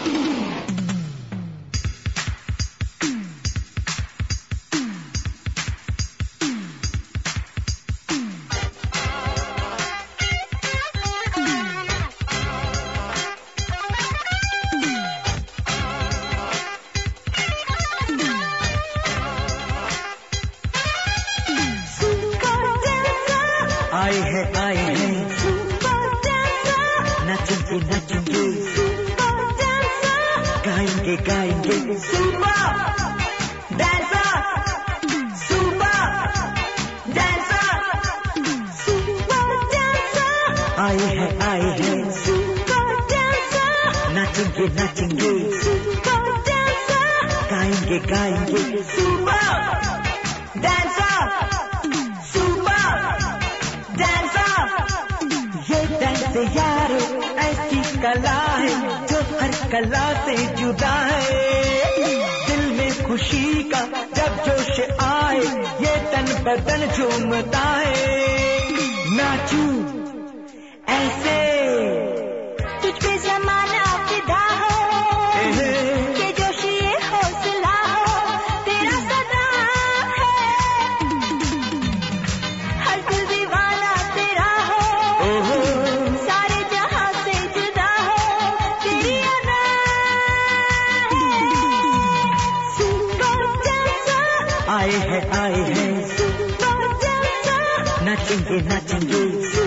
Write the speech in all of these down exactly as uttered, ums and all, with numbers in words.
आए हैं आए हैं नाचेंगे नाचेंगे गाएंगे गाएंगे super dancer super dancer super dancer आए हैं आए हैं सुपर डांसर नाचेंगे नाचेंगे सुपर डांसर गाएंगे गाएंगे सुपर डांसर यार ऐसी कला है जो हर कला से जुदा है। दिल में खुशी का जब जोश आए ये तन बदन झूमता है। नाचूं ऐसे तुझ पे ज़माना फिदा हो के जोश ये हौसला हो तेरा सदा है हर दिल दीवाना तेरा हो आए हैं आए हैं नाचेंगे नाचेंगे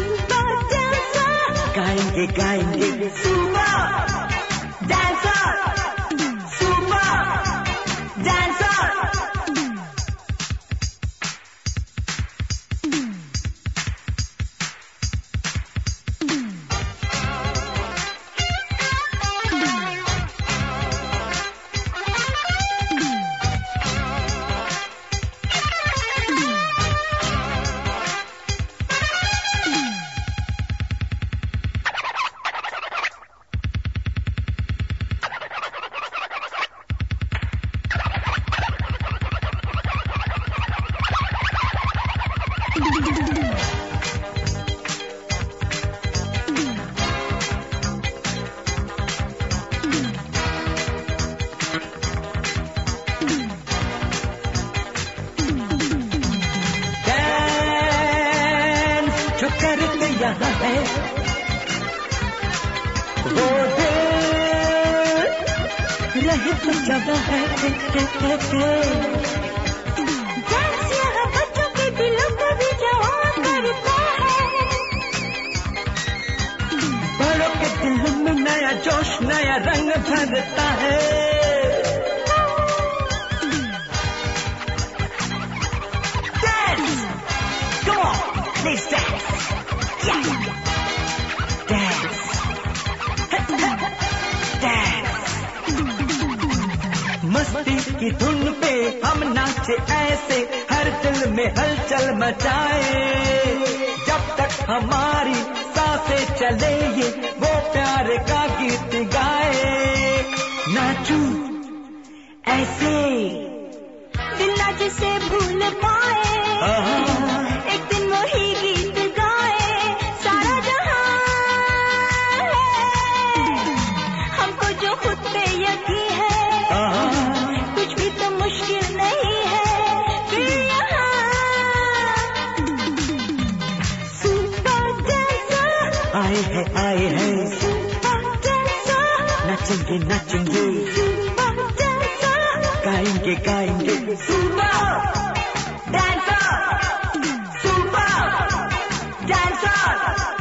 गाएंगे गाएंगे सुपर डांसर सुपर डांसर जो करते यहाँ है वो दिल रहे तो जगह है डांस यहाँ बच्चों के दिलों को भी जवान करता है। बड़ों के दिल में नया जोश नया रंग भरता है। Dance, come on, let's dance. Yeah. Dance. Dance. मस्ती की धुन पे हम नाचे ऐसे हर दिल में हलचल मचाए। जब तक हमारी सांसें चले ये वो प्यार का गीत गाए। नाचूं ऐसे दिल ना जिसे भूल पाए एक दिन वही गीत गाए। सारा जहां है हमको जो खुद पे यकीन है कुछ भी तो मुश्किल नहीं है। फिर यहाँ सुपर डांसर आए हैं आए हैं सुपर डांसर नाचेंगे नाचेंगे सुपर डांसर गाएंगे गाएंगे सुपर डांसर सुपर डांसर